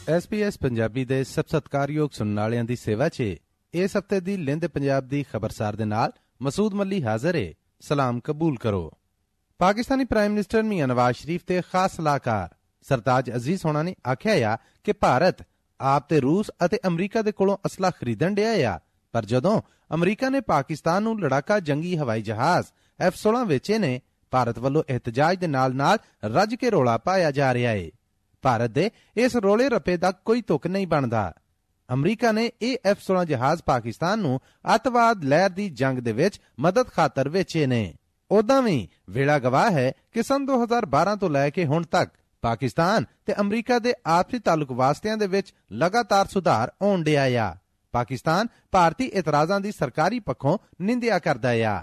SBS Punjabi ਦੇ ਸਭ ਸਤਿਕਾਰਯੋਗ ਸੁਣਨ ਵਾਲਿਆਂ ਦੀ ਸੇਵਾ 'ਚ ਇਸ ਹਫ਼ਤੇ ਦੀ ਲਿੰਦ ਪੰਜਾਬ ਦੀ ਖਬਰਸਾਰ ਦੇ ਨਾਲ ਮਸੂਦ ਮੱਲੀ ਹਾਜ਼ਰ ਏ। ਸਲਾਮ ਕਬੂਲ ਕਰੋ। ਪਾਕਿਸਤਾਨੀ ਪ੍ਰਾਈਮ ਮਿਨਿਸਟਰ ਮੀਆਂ ਨਵਾਜ਼ ਸ਼ਰੀਫ ਤੇ ਖਾਸ ਸਲਾਹਕਾਰ ਸਰਤਾਜ ਅਜ਼ੀਜ਼ ਹੋਣਾ ਨੇ ਆਖਿਆ ਆ ਕਿ ਭਾਰਤ ਆਪ ਤੇ ਰੂਸ ਅਤੇ ਅਮਰੀਕਾ ਦੇ ਕੋਲੋਂ ਅਸਲਾ ਖਰੀਦਣ ਡਿਆ ਆ, ਪਰ ਜਦੋਂ ਅਮਰੀਕਾ ਨੇ ਪਾਕਿਸਤਾਨ ਨੂੰ ਲੜਾਕਾ ਜੰਗੀ ਹਵਾਈ ਜਹਾਜ਼ F-16 ਵੇਚੇ ਨੇ, ਭਾਰਤ ਵੱਲੋਂ ਇਹਤਜਾਜ ਦੇ ਨਾਲ ਰੱਜ ਕੇ ਰੌਲਾ ਪਾਇਆ ਜਾ ਰਿਹਾ ਏ। ਭਾਰਤ ਦੇ ਇਸ ਰੌਲੇ ਰੱਪੇ ਦਾ ਕੋਈ ਤੁਕ ਨਹੀਂ ਬਣਦਾ। ਅਮਰੀਕਾ ਨੇ ਇਹ F-16 ਜਹਾਜ਼ ਪਾਕਿਸਤਾਨ ਨੂੰ ਅੱਤਵਾਦ ਲਹਿਰ ਦੀ ਜੰਗ ਦੇ ਵਿੱਚ ਮਦਦ ਖਾਤਰ ਵੇਚੇ ਨੇ। ਉਦਾਂ ਵੀ ਵੇਲਾ ਗਵਾਹ ਹੈ ਕਿ ਸਨ 2012 ਤੋਂ ਲੈ ਕੇ ਹੁਣ ਤੱਕ ਪਾਕਿਸਤਾਨ ਤੇ ਅਮਰੀਕਾ ਦੇ ਆਪਸੀ ਤਾਲੁਕ ਵਾਸਤਿਆਂ ਦੇ ਵਿੱਚ ਲਗਾਤਾਰ ਸੁਧਾਰ ਆਉਣ ਡਿਆ ਆ। ਪਾਕਿਸਤਾਨ ਭਾਰਤੀ ਇਤਰਾਜ਼ਾਂ ਦੀ ਸਰਕਾਰੀ ਪੱਖੋਂ ਨਿੰਦਿਆ ਕਰਦਾ ਆ।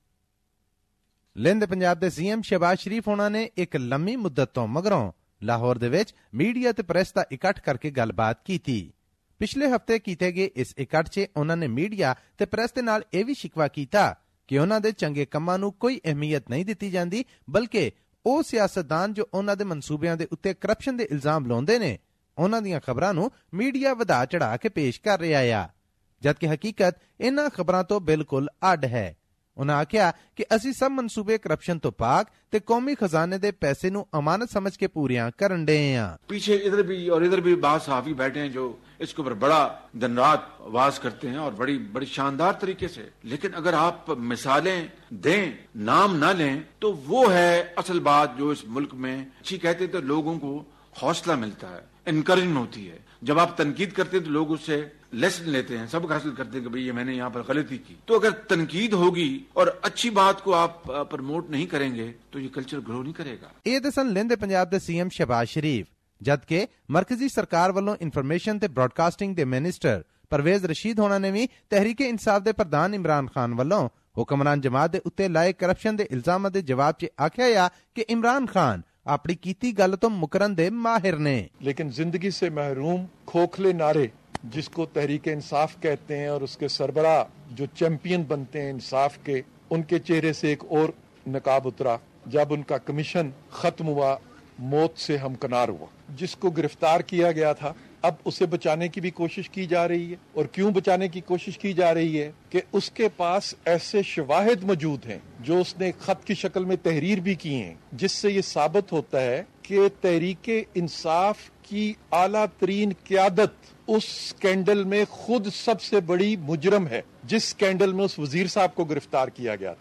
ਲਿੰਦ ਪੰਜਾਬ ਦੇ ਸੀਐਮ ਸ਼ਹਿਬਾਜ਼ ਸ਼ਰੀਫ ਹੋਣਾ ਨੇ ਇੱਕ ਲੰਮੀ ਮੁੱਦਤ ਤੋਂ ਮਗਰੋਂ ਲਾਹੌਰ ਦੇ ਵਿੱਚ ਮੀਡੀਆ ਤੇ ਪ੍ਰੈਸ ਦਾ ਇਕੱਠ ਕਰਕੇ ਗੱਲਬਾਤ ਕੀਤੀ। ਪਿਛਲੇ ਹਫ਼ਤੇ ਕੀਤੇ ਗਏ ਇਸ ਇਕੱਠ 'ਚ ਉਹਨਾਂ ਨੇ ਮੀਡੀਆ ਤੇ ਪ੍ਰੈਸ ਦੇ ਨਾਲ ਇਹ ਵੀ ਸ਼ਿਕਵਾ ਕੀਤਾ ਕਿ ਉਹਨਾਂ ਦੇ ਚੰਗੇ ਕੰਮਾਂ ਨੂੰ ਕੋਈ ਅਹਿਮੀਅਤ ਨਹੀਂ ਦਿੱਤੀ ਜਾਂਦੀ, ਬਲਕਿ ਉਹ ਸਿਆਸਤਦਾਨ ਜੋ ਉਹਨਾਂ ਦੇ ਮਨਸੂਬਿਆਂ ਦੇ ਉੱਤੇ ਕਰਪਸ਼ਨ ਦੇ ਇਲਜ਼ਾਮ ਲਾਉਂਦੇ ਨੇ, ਉਹਨਾਂ ਦੀਆਂ ਖਬਰਾਂ ਨੂੰ ਮੀਡੀਆ ਵਧਾ ਚੜਾ ਕੇ ਪੇਸ਼ ਕਰ ਰਿਹਾ ਆ, ਜਦਕਿ ਹਕੀਕਤ ਇਹਨਾਂ ਖਬਰਾਂ ਤੋਂ ਬਿਲਕੁਲ ਅੱਡ ਹੈ। ਉਹਨਾਂ ਆਖਿਆ ਕਿ ਅਸੀਂ ਸਭ ਮਨਸੂਬੇ ਕਰਪਸ਼ਨ ਤੋਂ ਪਾਕ ਤੇ ਕੌਮੀ खजाने ਦੇ पैसे ਨੂੰ अमानत समझ के पूरियां करन डे हैं। पीछे इधर भी बहुत सहाफी बैठे हैं जो इसके ऊपर बड़ा दिन रात आवाज करते हैं और बड़ी शानदार तरीके से, लेकिन अगर आप मिसालें दें, नाम ना लें, तो वो है असल बात जो इस मुल्क में अच्छी कहते तो लोगों को हौसला मिलता है, इनकरेजमेंट होती है। जब आप तनकीद करते हैं तो लोग उससे लेसन लेते हैं, सबक हासिल करते हैं कि भाई ये मैंने यहाँ पर गलती की। तो अगर तनकीद होगी और अच्छी बात को आप प्रमोट नहीं करेंगे तो ये कल्चर ग्रो नहीं करेगा। ਇਹ ਤੇ ਸਨ ਲਿੰਦ ਪੰਜਾਬ ਦੇ ਸੀਐਮ ਸ਼ਹਿਬਾਜ਼ ਸ਼ਰੀਫ, ਜਦਕਿ ਮਰਕਜ਼ੀ ਸਰਕਾਰ ਵੱਲੋਂ ਇਨਫੋਰਮੇਸ਼ਨ ਤੇ ਬ੍ਰਾਡਕਾਸਟਿੰਗ ਦੇ ਮਿਨਿਸਟਰ ਪਰਵੇਜ਼ ਰਸ਼ੀਦ ਹੋਣਾ ਨੇ ਵੀ ਤਹਿਰੀਕੇ ਇਨਸਾਫ ਦੇ ਪ੍ਰਧਾਨ ਇਮਰਾਨ ਖਾਨ ਵੱਲੋਂ ਹੁਕਮਰਾਨ ਜਮਾਤ ਦੇ ਉੱਤੇ ਲਾਏ ਕਰਪਸ਼ਨ ਦੇ ਇਲਜ਼ਾਮਾਂ ਦੇ ਜਵਾਬ 'ਚ ਆਖਿਆ ਆ ਕਿ ਇਮਰਾਨ ਖਾਨ अपनी कीती गल तो मुकरन दे माहिर ने, लेकिन जिंदगी से महरूम खोखले नारे जिसको तहरीक इंसाफ कहते हैं और उसके सरबरा जो चैंपियन बनते हैं इंसाफ के, उनके चेहरे से एक और नकाब उतरा जब उनका कमीशन खत्म हुआ, मौत से हमकनार हुआ। जिसको गिरफ्तार किया गया था अब उसे बचाने की भी कोशिश की जा रही है, और क्यों बचाने की कोशिश की जा रही है कि उसके पास ऐसे शवाहिद मौजूद हैं जो उसने खत की शक्ल में तहरीर भी की हैं, जिससे ये साबित होता है कि तहरीके इंसाफ की आला तरीन क़यादत उस स्कैंडल में खुद सबसे बड़ी मुजरम है जिस स्कैंडल में उस वजीर साहब को गिरफ्तार किया गया था।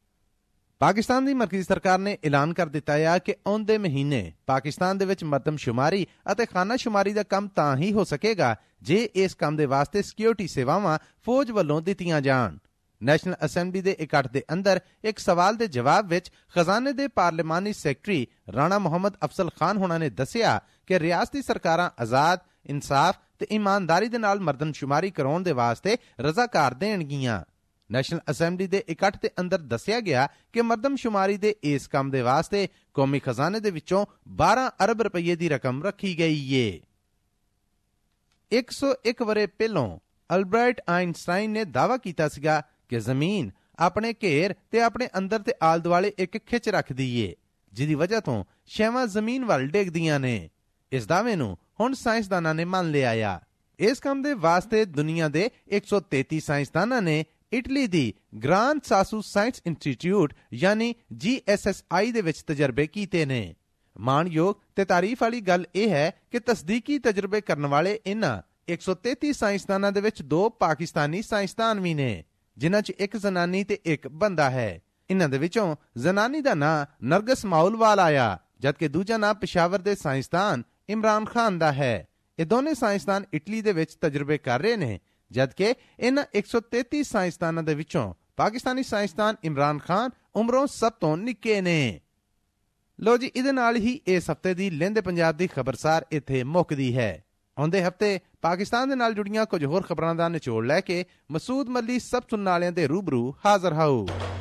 ਪਾਕਿਸਤਾਨ ਦੀ ਮਰਕਜ਼ੀ ਸਰਕਾਰ ਨੇ ਐਲਾਨ ਕਰ ਦਿੱਤਾ ਹੈ ਕਿ ਆਉਂਦੇ ਮਹੀਨੇ ਪਾਕਿਸਤਾਨ ਦੇ ਵਿੱਚ ਮਰਦਮਸ਼ੁਮਾਰੀ ਅਤੇ ਖਾਨਾਸ਼ੁਮਾਰੀ ਦਾ ਕੰਮ ਤਾਂ ਹੀ ਹੋ ਸਕੇਗਾ ਜੇ ਇਸ ਕੰਮ ਦੇ ਵਾਸਤੇ ਸਿਕਿਉਰਿਟੀ ਸੇਵਾਵਾਂ ਫੌਜ ਵੱਲੋਂ ਦਿੱਤੀਆਂ ਜਾਣ। ਨੈਸ਼ਨਲ ਅਸੈਂਬਲੀ ਦੇ ਇਕੱਠ ਦੇ ਅੰਦਰ ਇੱਕ ਸਵਾਲ ਦੇ ਜਵਾਬ ਵਿੱਚ ਖਜ਼ਾਨੇ ਦੇ ਪਾਰਲੀਮਾਨੀ ਸੈਕਟਰੀ ਰਾਣਾ ਮੁਹੰਮਦ ਅਫਜ਼ਲ ਖਾਨ ਹੋਣਾ ਨੇ ਦੱਸਿਆ ਕਿ ਰਿਆਸਤੀ ਸਰਕਾਰਾਂ ਆਜ਼ਾਦ, ਇਨਸਾਫ ਤੇ ਇਮਾਨਦਾਰੀ ਦੇ ਨਾਲ ਮਰਦਮਸ਼ੁਮਾਰੀ ਕਰਾਉਣ ਦੇ ਵਾਸਤੇ ਰਜ਼ਾਕਾਰ ਦੇਣਗੀਆਂ। ਨੈਸ਼ਨਲ ਅਸੈਂਬਲੀ ਦੇ ਇਕੱਠ ਦੇ ਅੰਦਰ ਦੱਸਿਆ ਗਿਆ ਕਿ ਮਰਦਮਸ਼ੁਮਾਰੀ ਦੇ ਇਸ ਕੰਮ ਦੇ ਵਾਸਤੇ ਕੌਮੀ ਖਜ਼ਾਨੇ ਦੇ ਵਿੱਚੋਂ 12 ਅਰਬ ਰੁਪਏ ਦੀ ਰਕਮ ਰੱਖੀ ਗਈ ਏ। 101 ਵਰੇ ਪਹਿਲੋਂ ਅਲਬਰਟ ਆਇਨਸਟਾਈਨ ਨੇ ਦਾਅਵਾ ਕੀਤਾ ਸੀਗਾ ਕਿ ਜ਼ਮੀਨ ਆਪਣੇ ਘੇਰ ਤੇ ਆਪਣੇ ਅੰਦਰ ਤੇ ਆਲੇ ਦੁਆਲੇ ਇੱਕ ਖਿੱਚ ਰੱਖਦੀ ਏ, ਜਿਹਦੀ ਵਜ੍ਹਾ ਤੋਂ ਸ਼ੈਵਾਂ ਜ਼ਮੀਨ ਵੱਲ ਡਿੱਗਦੀਆਂ ਨੇ। ਇਸ ਦਾਅਵੇ ਨੂੰ ਹੁਣ ਸਾਇੰਸਦਾਨਾਂ ਨੇ ਮੰਨ ਲਿਆ ਆ। ਇਸ ਕੰਮ ਦੇ ਵਾਸਤੇ ਦੁਨੀਆ ਦੇ 133 ਸਾਇੰਸਦਾਨਾਂ ਨੇ ਇਟਲੀ ਦੀ ਗ੍ਰਾਂਡ ਸਾਸੂ ਸਾਇੰਸ ਇੰਸਟੀਚਿਊਟ ਯਾਨੀ GSSI ਦੇ ਵਿੱਚ ਤਜਰਬੇ ਕੀਤੇ ਨੇ। ਮਾਣਯੋਗ ਤੇ ਤਾਰੀਫ ਵਾਲੀ ਗੱਲ ਇਹ ਹੈ ਕਿ ਤਸਦੀਕੀ ਤਜਰਬੇ ਕਰਨ ਵਾਲੇ ਇਨ੍ਹਾਂ 133 ਸਾਇੰਸਦਾਨਾਂ ਦੇ ਵਿੱਚ 2 ਪਾਕਿਸਤਾਨੀ ਸਾਇੰਸਦਾਨ ਵੀ ਨੇ, ਜਿਨ੍ਹਾਂ 'ਚ ਇੱਕ ਜ਼ਨਾਨੀ ਤੇ ਇੱਕ ਬੰਦਾ ਹੈ। ਇਨ੍ਹਾਂ ਦੇ ਵਿੱਚੋਂ ਜ਼ਨਾਨੀ ਦਾ ਨਾਂ ਨਰਗਸ ਮਾਉਲਵਾਲ ਆਇਆ, ਜਦਕਿ ਦੂਜਾ ਨਾਂ ਪਿਸ਼ਾਵਰ ਦੇ ਸਾਇੰਸਦਾਨ ਇਮਰਾਨ ਖਾਨ ਦਾ ਹੈ। ਇਹ ਦੋਨੇ ਸਾਇੰਸਦਾਨ ਇਟਲੀ ਦੇ ਵਿੱਚ ਤਜਰਬੇ ਕਰ ਰਹੇ ਨੇ, ਜਦਕਿ ਇਨ੍ਹਾਂ 133 ਸਾਇੰਸਦਾਨਾਂ ਦੇ ਵਿੱਚੋਂ ਪਾਕਿਸਤਾਨੀ ਸਾਇੰਸਦਾਨ ਇਮਰਾਨ ਖਾਨ ਉਮਰੋਂ ਸਭ ਤੋਂ ਨਿੱਕੇ ਨੇ। ਲੋ ਜੀ, ਇਹਦੇ ਨਾਲ ਹੀ ਇਸ ਹਫ਼ਤੇ ਦੀ ਲਿੰਦ ਪੰਜਾਬ ਦੀ ਖਬਰਸਾਰ ਇੱਥੇ ਮੁੱਕਦੀ ਹੈ। ਆਉਂਦੇ ਹਫ਼ਤੇ ਪਾਕਿਸਤਾਨ ਦੇ ਨਾਲ ਜੁੜੀਆਂ ਕੁਝ ਹੋਰ ਖਬਰਾਂ ਦਾ ਨਿਚੋੜ ਲੈ ਕੇ ਮਸੂਦ ਮੱਲੀ ਸਭ ਸੁਣਨ ਵਾਲਿਆਂ ਦੇ ਰੂਬਰੂ ਹਾਜ਼ਰ ਹੋਊ।